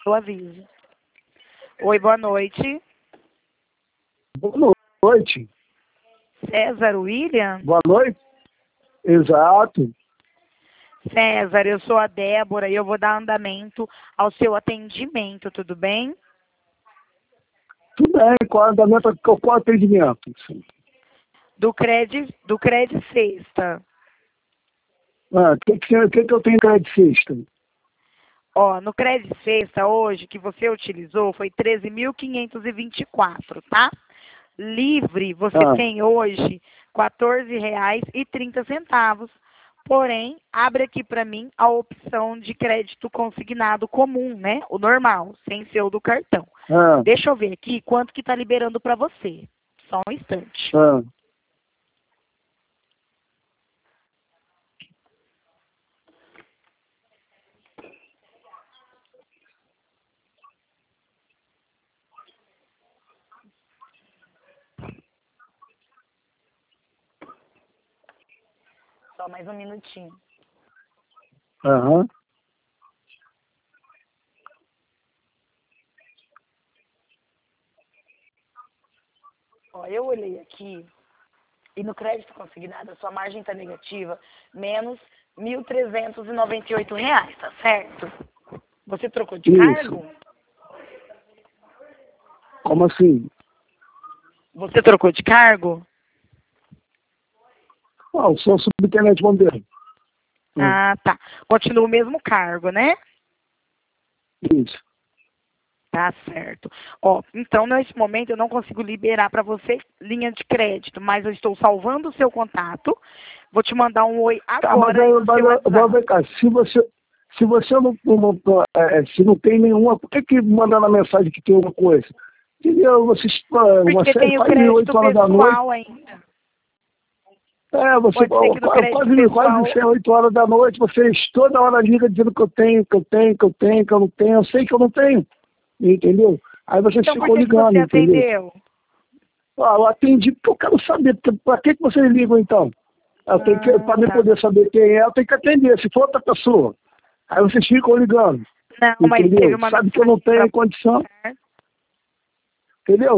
eu aviso. Oi, boa noite. Boa noite. César William? Boa noite. Exato. César, eu sou a Débora e eu vou dar andamento ao seu atendimento, tudo bem? Tudo bem. Qual atendimento? Do Cred Sexta. O que eu tenho crédito sexta? Ó, no Cred Sexta hoje, que você utilizou, foi 13.524, tá? Livre, você tem hoje R$ 14,30. Porém, abre aqui para mim a opção de crédito consignado comum, né? O normal, sem ser o do cartão. Deixa eu ver aqui quanto que tá liberando para você. Só um instante. Só mais um minutinho. Ó, eu olhei aqui e no crédito consignado a sua margem está negativa, menos R$ 1.398, tá certo? Você trocou de cargo? Como assim? Você trocou de cargo? Eu sou subtenente bombeiro. Ah, tá. Continua o mesmo cargo, né? Isso. Tá certo. Ó, então, nesse momento, eu não consigo liberar para você linha de crédito, mas eu estou salvando o seu contato. Vou te mandar um oi agora no seu WhatsApp. Se você se não tem nenhuma, por que manda na mensagem que tem uma coisa? Entendeu? Porque tem o crédito pessoal ainda. Você quase 8 horas da noite, vocês toda hora ligam dizendo que eu não tenho, eu sei que eu não tenho, entendeu? Aí vocês ficam ligando, você entendeu? atendeu? Eu atendi porque eu quero saber, para que vocês ligam então? Para mim poder saber quem é, eu tenho que atender, se for outra pessoa. Aí vocês ficam ligando, não, entendeu? Mas teve uma sabe que eu não tenho condição, entendeu?